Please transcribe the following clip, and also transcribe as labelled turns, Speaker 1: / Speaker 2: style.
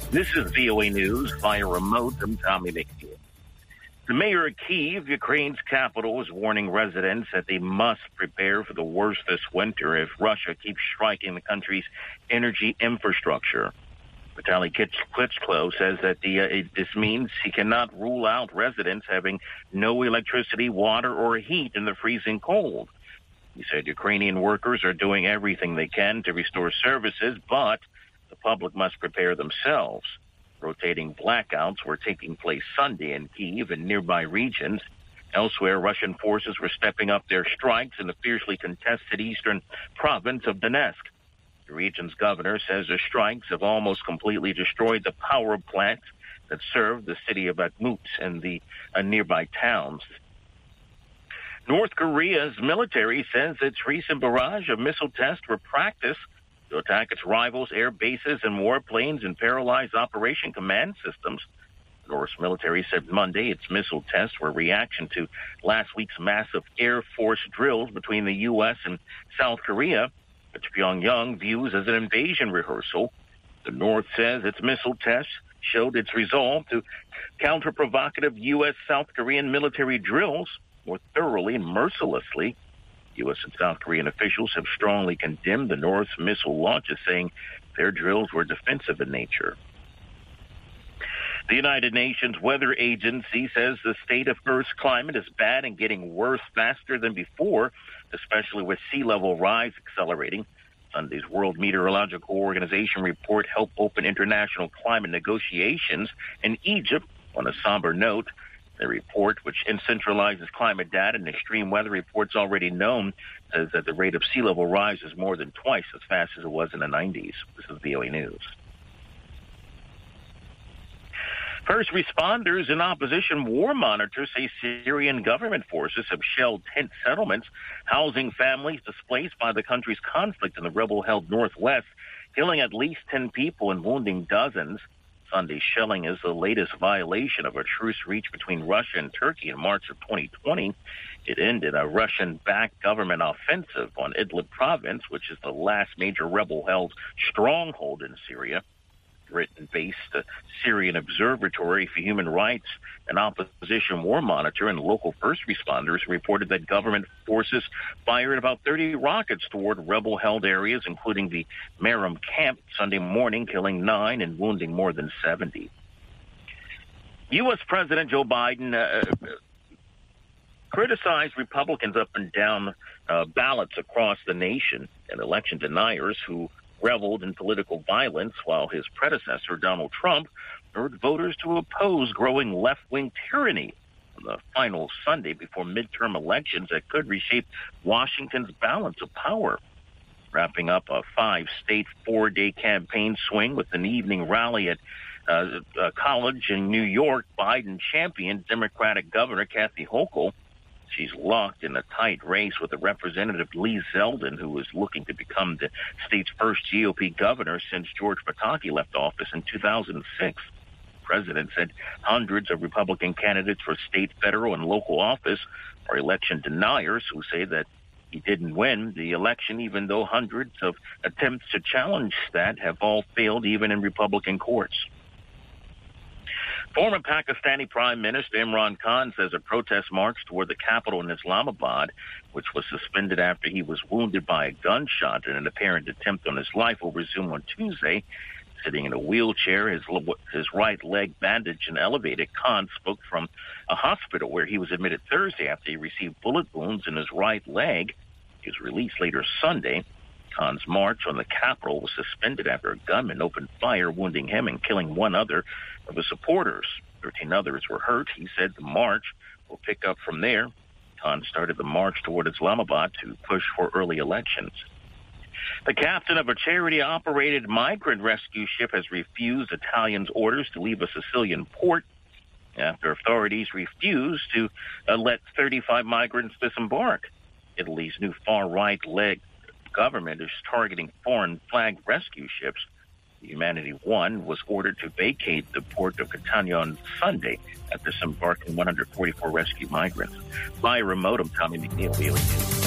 Speaker 1: This is VOA News via remote. I'm Tommy McNeil. The mayor of Kyiv, Ukraine's capital, is warning residents that they must prepare for the worst this winter if Russia keeps striking the country's energy infrastructure. Vitaly Klitschko says that this means he cannot rule out residents having no electricity, water, or heat in the freezing cold. He said Ukrainian workers are doing everything they can to restore services, but the public must prepare themselves. Rotating blackouts were taking place Sunday in Kyiv and nearby regions. Elsewhere, Russian forces were stepping up their strikes in the fiercely contested eastern province of Donetsk. The region's governor says the strikes have almost completely destroyed the power plants that serve the city of Bakhmut and the nearby towns. North Korea's military says its recent barrage of missile tests were practice to attack its rivals' air bases and warplanes and paralyze Operation Command systems. The North military said Monday its missile tests were a reaction to last week's massive Air Force drills between the U.S. and South Korea, which Pyongyang views as an invasion rehearsal. The North says its missile tests showed its resolve to counter provocative U.S.-South Korean military drills more thoroughly and mercilessly. U.S. and South Korean officials have strongly condemned the North's missile launches, saying their drills were defensive in nature. The United Nations Weather Agency says the state of Earth's climate is bad and getting worse faster than before, especially with sea level rise accelerating. Sunday's World Meteorological Organization report helped open international climate negotiations in Egypt on a somber note. The report, which centralizes climate data and extreme weather reports already known, says that the rate of sea level rise is more than twice as fast as it was in the 90s. This is VOA News. First responders and opposition war monitors say Syrian government forces have shelled tent settlements housing families displaced by the country's conflict in the rebel-held northwest, killing at least 10 people and wounding dozens. Sunday's shelling is the latest violation of a truce reached between Russia and Turkey in March of 2020. It ended a Russian-backed government offensive on Idlib province, which is the last major rebel-held stronghold in Syria. Britain-based Syrian Observatory for Human Rights, an opposition war monitor, and local first responders reported that government forces fired about 30 rockets toward rebel-held areas, including the Merom camp, Sunday morning, killing 9 and wounding more than 70. U.S. President Joe Biden criticized Republicans up and down ballots across the nation and election deniers who reveled in political violence, while his predecessor, Donald Trump, urged voters to oppose growing left-wing tyranny on the final Sunday before midterm elections that could reshape Washington's balance of power. Wrapping up a 5-state, 4-day campaign swing with an evening rally at a college in New York, Biden championed Democratic Governor Kathy Hochul. She's locked in a tight race with the Representative Lee Zeldin, who is looking to become the state's first GOP governor since George Pataki left office in 2006. The president said hundreds of Republican candidates for state, federal, and local office are election deniers who say that he didn't win the election, even though hundreds of attempts to challenge that have all failed, even in Republican courts. Former Pakistani Prime Minister Imran Khan says a protest march toward the capital in Islamabad, which was suspended after he was wounded by a gunshot in an apparent attempt on his life, will resume on Tuesday. Sitting in a wheelchair, his right leg bandaged and elevated, Khan spoke from a hospital where he was admitted Thursday after he received bullet wounds in his right leg. He was released later Sunday. Khan's march on the capital was suspended after a gunman opened fire, wounding him and killing one other of his supporters. 13 others were hurt. He said the march will pick up from there. Khan started the march toward Islamabad to push for early elections. The captain of a charity-operated migrant rescue ship has refused Italians' orders to leave a Sicilian port after authorities refused to let 35 migrants disembark. Italy's new far-right leg government is targeting foreign flag rescue ships. The Humanity One was ordered to vacate the port of Catania on Sunday after disembarking 144 rescued migrants. By remote, I'm Tommy McNeil.